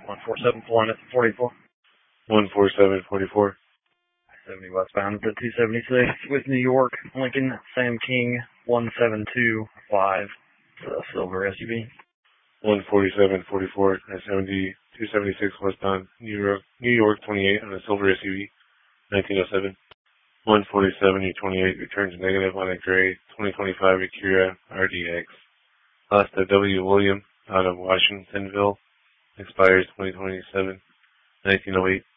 147 at 44. 14744. 70 westbound at 276 with New York, Lincoln, Sam King, 1725. Silver SUV. 14744 at 276 westbound, New York 28 on a silver SUV, 1907. 147 returns negative on a gray 2025 Acura RDX. Last at W. William out of Washingtonville, expires 2027, 1908.